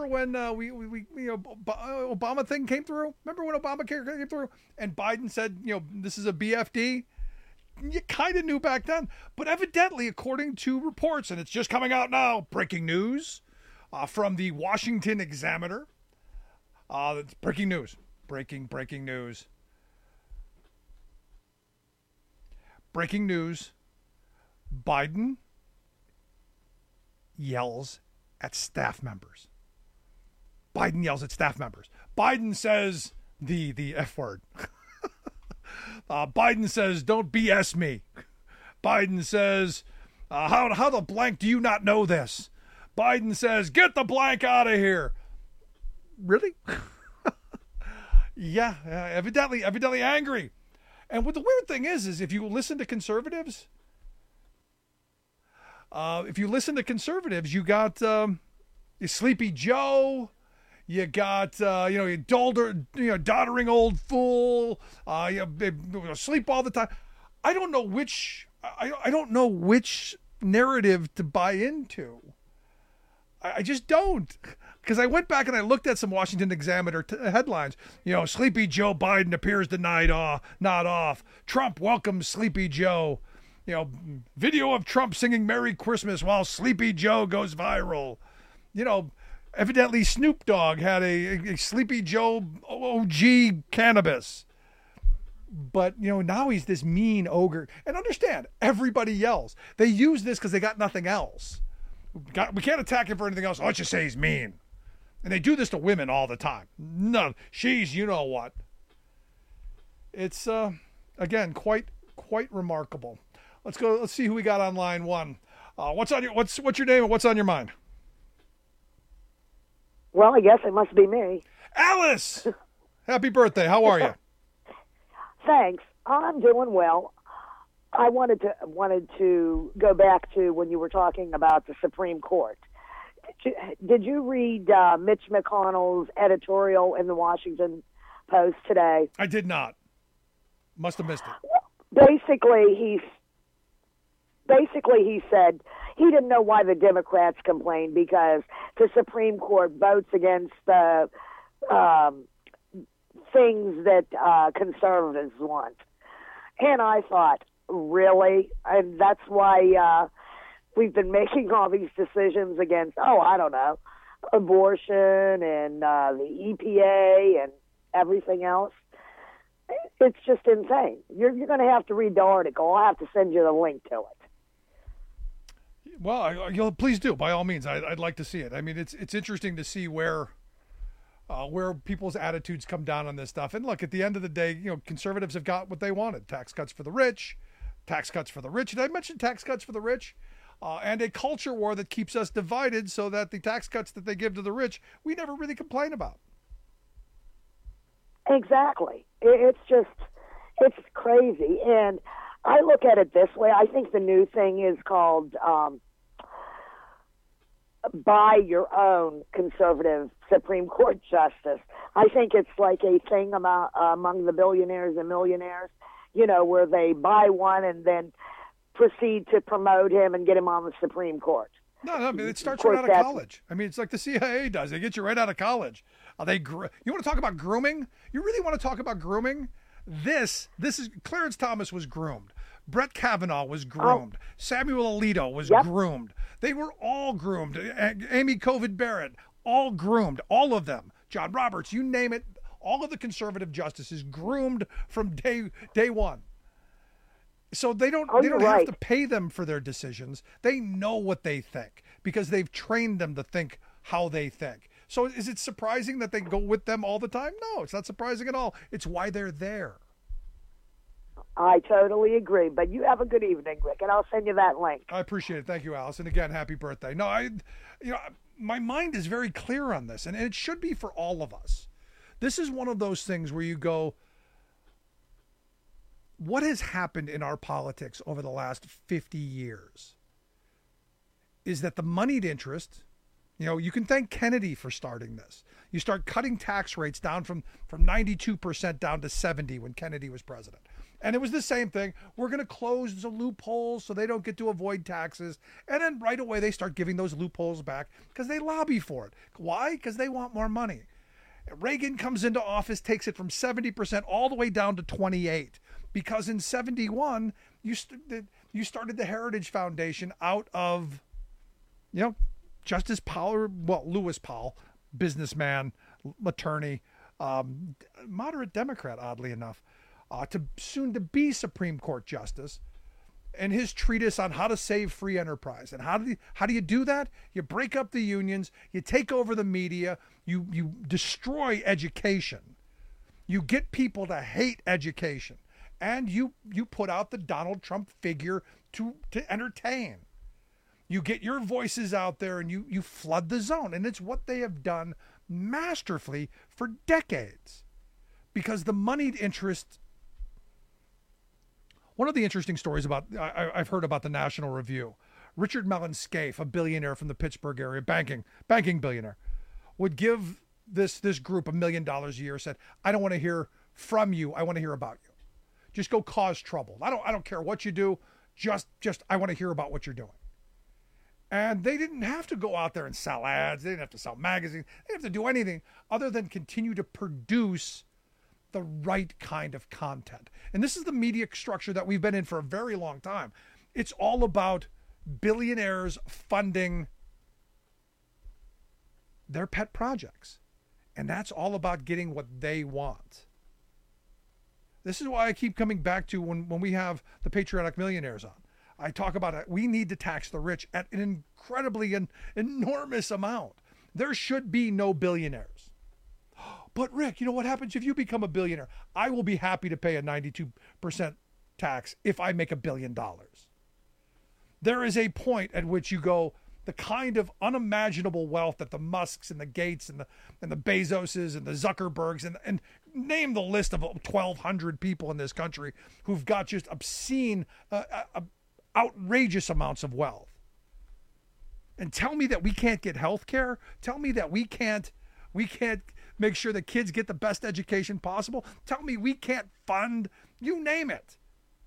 Obama thing came through? Remember when Obamacare came through and Biden said, this is a BFD? You kind of knew back then. But evidently, according to reports, and it's just coming out now, breaking news from the Washington Examiner. It's breaking news. Breaking news. Breaking news. Biden yells at staff members. Biden says the F word. Biden says, don't BS me. Biden says, how the blank do you not know this? Biden says, get the blank out of here. Really? Yeah, evidently angry. And what the weird thing is if you listen to conservatives, you got Sleepy Joe, you got you doddering old fool, you sleep all the time. I don't know which narrative to buy into. I just don't. Because I went back and I looked at some Washington Examiner headlines. Sleepy Joe Biden appears to not off. Trump welcomes Sleepy Joe. Video of Trump singing Merry Christmas while Sleepy Joe goes viral. Evidently Snoop Dogg had a Sleepy Joe OG cannabis. But, now he's this mean ogre. And understand, everybody yells. They use this because they got nothing else. We can't attack him for anything else. Let's just say he's mean. And they do this to women all the time. No, she's you know what. It's, again, quite remarkable. Let's go. Let's see who we got on line one. What's your name and what's on your mind?
Well, I guess it must be me.
Alice! Happy birthday. How are you?
Thanks. I'm doing well. I wanted to go back to when you were talking about the Supreme Court. Did you read Mitch McConnell's editorial in the Washington Post today?
I did not. Must have missed it.
Basically, he said he didn't know why the Democrats complained because the Supreme Court votes against the things that conservatives want. And I thought, really? And that's why we've been making all these decisions against, I don't know, abortion and the EPA and everything else. It's just insane. You're going to have to read the article. I'll have to send you the link to it.
Well, please do, by all means. I'd like to see it. I mean, it's interesting to see where people's attitudes come down on this stuff. And look, at the end of the day, conservatives have got what they wanted: tax cuts for the rich. Did I mention tax cuts for the rich? And a culture war that keeps us divided, so that the tax cuts that they give to the rich, we never really complain about.
Exactly. It's crazy. And I look at it this way. I think the new thing is called buy your own conservative Supreme Court justice. I think it's like a thing among the billionaires and millionaires, where they buy one and then proceed to promote him and get him on the Supreme Court.
No, it starts right out of college. I mean, it's like the CIA does. They get you right out of college. You want to talk about grooming? You really want to talk about grooming? This is Clarence Thomas was groomed. Brett Kavanaugh was groomed. Samuel Alito was groomed. They were all groomed. Amy Covid Barrett, all groomed. All of them. John Roberts, you name it. All of the conservative justices groomed from day one. So they don't have to pay them for their decisions. They know what they think because they've trained them to think how they think. So is it surprising that they go with them all the time? No, it's not surprising at all. It's why they're there.
I totally agree. But you have a good evening, Rick, and I'll send you that link.
I appreciate it. Thank you, Alice. And again, happy birthday. No, my mind is very clear on this, and it should be for all of us. This is one of those things where you go, what has happened in our politics over the last 50 years is that the moneyed interest, you can thank Kennedy for starting this. You start cutting tax rates down from 92% down to 70 when Kennedy was president. And it was the same thing. We're going to close the loopholes so they don't get to avoid taxes. And then right away they start giving those loopholes back because they lobby for it. Why? Because they want more money. Reagan comes into office, takes it from 70% all the way down to 28%. Because in 71, you started the Heritage Foundation out of, Justice Powell, Lewis Powell, businessman, attorney, moderate Democrat, oddly enough, to soon to be Supreme Court Justice, and his treatise on how to save free enterprise. And how do you do that? You break up the unions, you take over the media, you destroy education, you get people to hate education, and you put out the Donald Trump figure to entertain. You get your voices out there and you flood the zone. And it's what they have done masterfully for decades. Because the moneyed interest... One of the interesting stories I've heard about the National Review, Richard Mellon Scaife, a billionaire from the Pittsburgh area, banking billionaire, would give this group $1 million a year, said, I don't want to hear from you, I want to hear about you. Just go cause trouble. I don't care what you do, just I want to hear about what you're doing. And they didn't have to go out there and sell ads. They didn't have to sell magazines. They didn't have to do anything other than continue to produce the right kind of content. And this is the media structure that we've been in for a very long time. It's all about billionaires funding their pet projects. And that's all about getting what they want. This is why I keep coming back to when we have the Patriotic Millionaires on. I talk about it. We need to tax the rich at an incredibly enormous amount. There should be no billionaires. But Rick, you know what happens if you become a billionaire? I will be happy to pay a 92% tax if I make $1 billion. There is a point at which you go, the kind of unimaginable wealth that the Musks and the Gates and the Bezoses and the Zuckerbergs and name the list of 1,200 people in this country who've got just obscene, outrageous amounts of wealth. And tell me that we can't get health care? Tell me that we can't make sure that kids get the best education possible? Tell me we can't fund, you name it.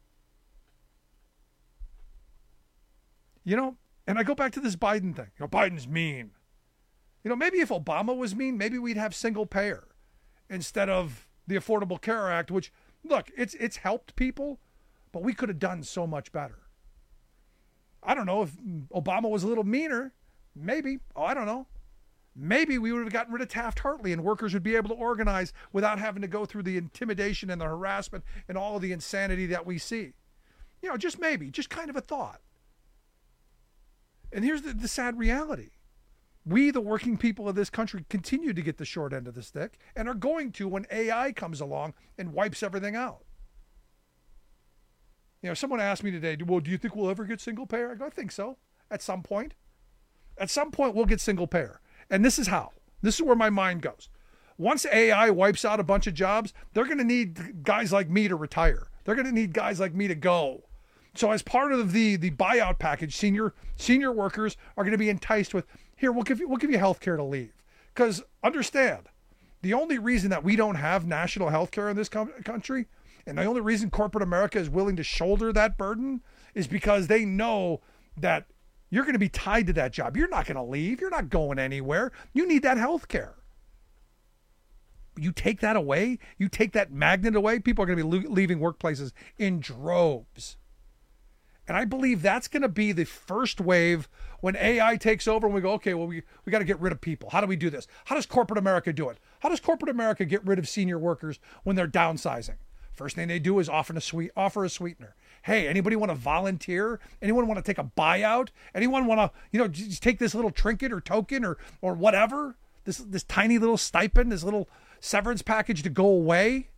And I go back to this Biden thing. Biden's mean. Maybe if Obama was mean, maybe we'd have single payer instead of the Affordable Care Act, which, look, it's helped people, but we could have done so much better. I don't know if Obama was a little meaner. Maybe. I don't know. Maybe we would have gotten rid of Taft-Hartley and workers would be able to organize without having to go through the intimidation and the harassment and all of the insanity that we see. Just maybe, just kind of a thought. And here's the sad reality. We, the working people of this country, continue to get the short end of the stick and are going to when AI comes along and wipes everything out. Someone asked me today, well, do you think we'll ever get single payer? I go, I think so. At some point. At some point, we'll get single payer. And this is how. This is where my mind goes. Once AI wipes out a bunch of jobs, they're going to need guys like me to retire. They're going to need guys like me to go. So as part of the buyout package, senior workers are going to be enticed with, here, we'll give you health care to leave. Because understand, the only reason that we don't have national health care in this country, and the only reason corporate America is willing to shoulder that burden, is because they know that you're going to be tied to that job. You're not going to leave. You're not going anywhere. You need that health care. You take that away, you take that magnet away, people are going to be leaving workplaces in droves. And I believe that's going to be the first wave when AI takes over and we go, okay, well, we got to get rid of people. How do we do this? How does corporate America do it? How does corporate America get rid of senior workers when they're downsizing? First thing they do is offer a sweetener. Hey, anybody want to volunteer? Anyone want to take a buyout? Anyone want to, just take this little trinket or token or whatever? This tiny little stipend, this little severance package to go away?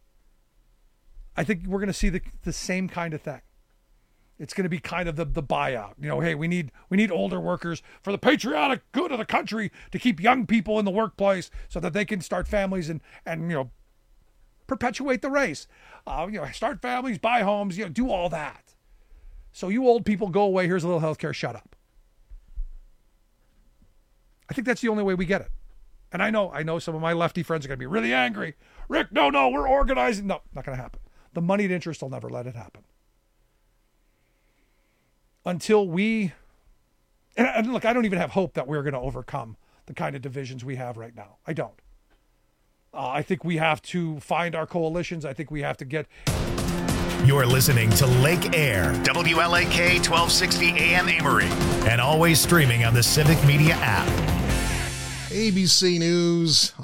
I think we're going to see the same kind of thing. It's going to be kind of the buyout. Hey, we need older workers for the patriotic good of the country to keep young people in the workplace so that they can start families and perpetuate the race. Start families, buy homes, do all that. So you old people go away. Here's a little health care. Shut up. I think that's the only way we get it. And I know some of my lefty friends are going to be really angry. Rick, no, we're organizing. No, not going to happen. The moneyed interest will never let it happen. Until we, and look, I don't even have hope that we're going to overcome the kind of divisions we have right now. I don't. I think we have to find our coalitions. I think we have to get...
You're listening to Lake Air, WLAK 1260 AM Amory, and always streaming on the Civic Media app.
ABC News.